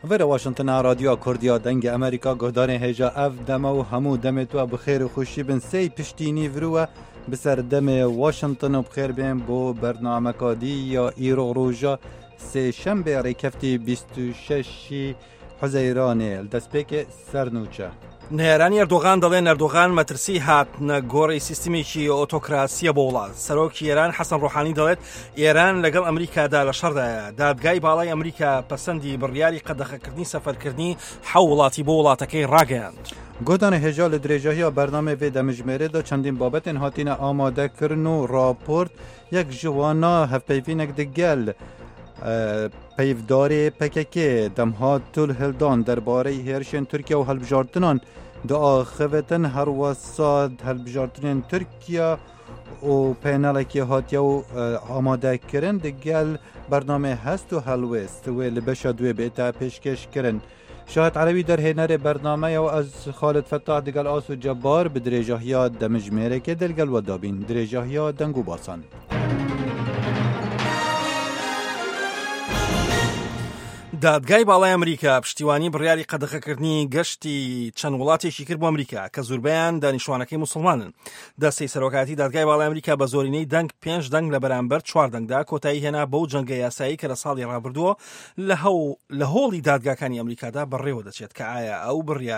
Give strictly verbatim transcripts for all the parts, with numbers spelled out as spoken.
ور واشنطن رادیو کردیا دنگ امریکا گهدان هجا اف دم و همو دمت و بخیر و خوشی بن سی پشتینی وروا بسر دم واشنطن و بخیر بین بو برنامه کادی یا ایرو روژا سه شنبه ریکفتی بیست و شش حزیرانه دەستپێکێ سەرنووچە. نێرانی ئەردۆغان دەڵێن ئەردۆغان مەترسی هاتنە گۆڕی سیستمێکی ئۆتۆکراسیە بۆ وڵات. سەرۆکی ئێران حەسەن ڕۆحانی دەڵێت ئێران لەگەڵ ئەمریکادا لە شەڕدایە. دادگای باڵای ئەمریکا پەسەندی بڕیاری قەدەغەکردنی سەفەرکردنی حەو وڵاتی بۆ وڵاتەکەی ڕاگەیاند. گۆدانە هێژا لە درێژەیە بەرنامە vê دەمژمێرێدا چەندین بابەتێن هاتینە ئامادەکردن و راپۆرت یەک ji wana hevpeyvînek digel peyvdarê P K K demhat tul hildan derbareyê hêrişên Tirkiye û helbijartinan diaxivetin her wesa helbijartinên Tirkiye û pênelekê hatiye û amadekirin digel bernamê hest û helwest wê li beşa duê bêta pêşkêş kirin. Şahit Elewî derhênerê bernameya û ez Xalid Fettah digel Asû Cebbar bi dirêjahiya demijmêrekê dilgel we dabîn. Dirêjahiya deng û basan. دادگای باڵای ئەمریکا پشتیوانی بڕیاری قەدەغەکردنی گەشتی چەند وڵاتێکی کرد بۆ ئەمریکا کە زۆربەیان دانیشتوانەکەی موسڵمانن. دەستەی سەرۆکاتی دادگای باڵای ئەمریکا بە زۆرینەی دەنگ پێنج دەنگ لە بەرامبەر چوار دەنگدا کۆتایی هێنا بەو جەنگە یاسایی کە لە ساڵی ڕابردووە لە هۆڵی دادگاکانی ئەمریکادا بەڕێوە دەچێت کە ئایا ئەو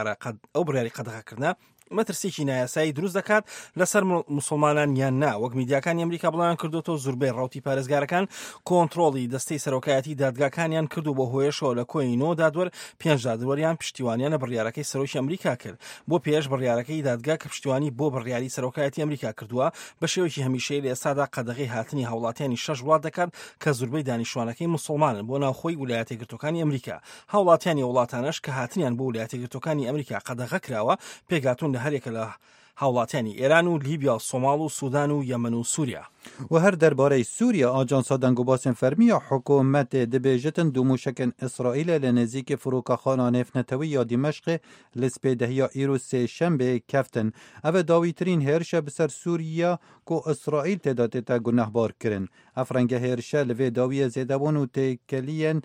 بڕیاری قەدەغەکردنە مەترسێکی نایاسایی دروست دەکات لەسەر موسڵمانان یان نا. وەک میدیاکانی ئەمریکا بڵاویان کردوتەوە زۆربەی ڕاوتی پارێزگارەکان کۆنتڕۆڵی دەستەی سەرۆکایەتی دادگاکانیان کردو بۆ هۆیشەوە لە کۆی نۆ دادوەر پێنج دادوەریان پشتیوانیانە بڕیارەکەی سەرۆکی ئەمریکا کرد بۆ پێش بڕیارەکەی دادگا کە پشتیوانی بۆ بڕیاری سەرۆکایەتی ئەمریکا کردووە بە شێوەیەکی هەمیشەیی لە ئێستادا قەدەغەی هاتنی هاوڵاتیانی شەش وڵات دەکات کە زۆربەی دانیشتوانەکەی موسڵمانن بۆ ناوخۆی ویلایەتە یەکگرتووەکانی ئەمریکا. هاوڵاتیانی وڵاتانەش کە هاتنیان بۆ ویلایەتە یەکگرتووەکانی ئەمریکا قەدەغە کراوە پێگاتون لە هەرێکە لە هاوڵاتیانی ئێران و لیبیا، سۆماڵ و سودان و یەمەن و سووریا. و هەر دەربارەی سووریا ئاجانسا دەنگوباسên فەرمیە حکوومەتێ دەبێژێتن دوو موشکên ئیسرائیلê li nêzîkî firûkaxana nêfnetewî ya Dîmeşqê li spêdehiya îro sêşembê keftin. Ev e dawîtirîn hêrişe bi ser Sûriya ku İsraîl têda tête gunehbar kirin. Ev renge hêrişe li vê dawiyê zêdebûn û têkeliyên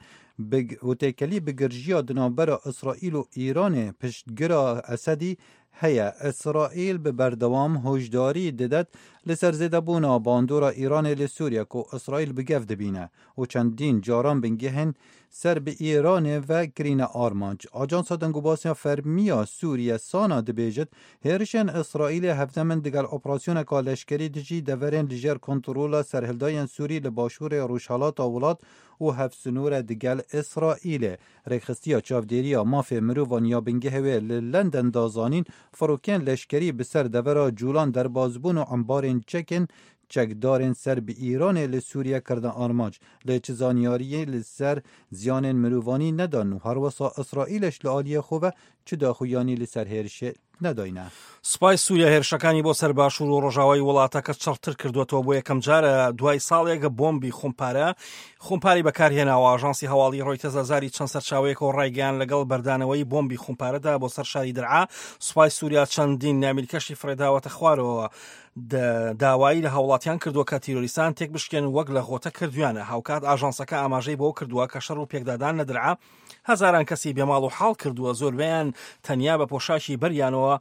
û têkelî bi girjiya di navbera İsraîl û Îranê piştgira Esedî heye. İsraîl bi berdewam hoşdarî didet li ser zêdebûna bandora Îranê li Sûriya ku İsraîl bi gev dibîne û çendîn caran bingehên ser bi Îranê ve kirîne armanc. Ajansa dengubasiya fermiya Sûriye sana dibêjit hêrişên İsraîlê hevdemin digel operasyoneka leşkerî dijî deverên li jêr kontrola serhildayên Sûrî li başûrê rojhelata wilat û hevsûnûre digel İsraîlê. Rêxistiya çavdêriya mafê mirovan ya bingehê wê li London da zanîn firokên leşkerî bi ser devera culan derbasbûn û embarên çekên çekdarên ser bi Îranê li Sûriye kirdin armanc. Lê çi zanyariyê li ser ziyanên mirovanî nedan û her wesa İsraîleş li aliyê xwe ve çi daxuyanî li ser hêrişê nedayne. سوپای سووریا هێرشەکانی بۆ سەر باشوور و ڕۆژاوای وڵاتەکە چڕتر کردوێتەوە بۆ یەکەم جارە دوای ساڵێکە بۆمبی خۆمپارە خۆمپاری بەکارهێناوە. ئاژانسی هەواڵی ڕۆیتەرز هەزاری چەند سەرچاوەیەکەوە ڕایگەیاند لەگەڵ بەردانەوەی بۆمبی خۆمپارەدا بۆ سەر شاری دەرعا سوپای سووریا چەندین نامیلکەشی فرێداوەتە خوارەوە داوایی لە هاوڵاتیان کردووە کە تیرۆریستان تێک بشکێن وەک لە غۆتە کردویانە. هاوکات ئاژانسەکە ئاماژەی بۆ کردووە کە شەڕ و پێکدادان لە دەرعا هەزاران کەسی بێماڵ و حاڵ کردووە زۆربیان تەنیا بە پۆشاکی بەریانەوە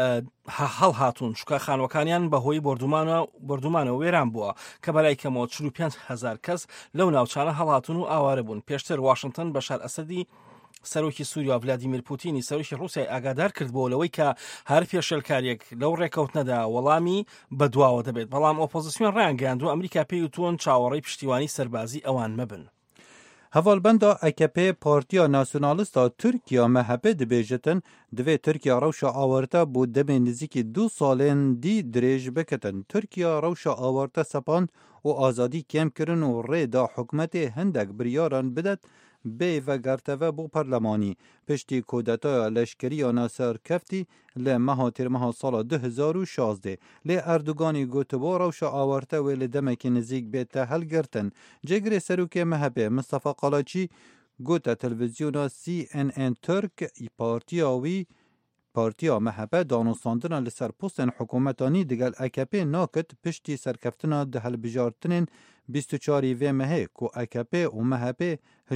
هەڵ هاتوون چووکە خانوەکانیان بەهۆی بردومانەوە وێران بووە کە بەلای کەمەوە چل و پێنج هەزار کەس لەو ناوچانە هەڵهاتون و ئاوارە بوون. پێشتر واشنگتن بەشار ئەسەدی سەرۆکی سووریا ڤلادیمیر پوتینی سەرۆکی ڕووسیای ئاگادار کرد بۆ لەوەی کە هەر پێشێلکاریەک لەو ڕێکەوتنەدا وەڵامی بەدواوە دەبێت. بەڵام ئۆپۆزیسیۆن ڕایانگەیاندووە ئەمریکا پێی وتوون چاوەڕێی پشتیوانی سەربازی ئەوان مەبن. Hevalbenda A K P Partiya Nasyonalîsta Tirkiya M H P dibêjitin divê Tirkiya rewşa awarta bû demê nizîkî du salên dî dirêj bikitin. Tirkiya rewşa awarta sepand û azadî kêm kirin û rê da hikûmetê hindek biryaran bidet bê vegerteve bû perlemanî. Piştî kûdetaya leşkeriya serkeftî li meha têrmeha sala du hezar û şazdê. Lê Erdoganî gotibo rewşa awarta wê li demekî nizîk bête helgirtin. Cêgirê serokê M H P Mustafa Qalaçî gote televîzyona C N N Türk partiya wî Partiya M H P danûstandina li ser postên hikûmetanî digel A K P nakit piştî serkeftina di helbijartinên bîst û çarî vê mehê ku A K P û M H P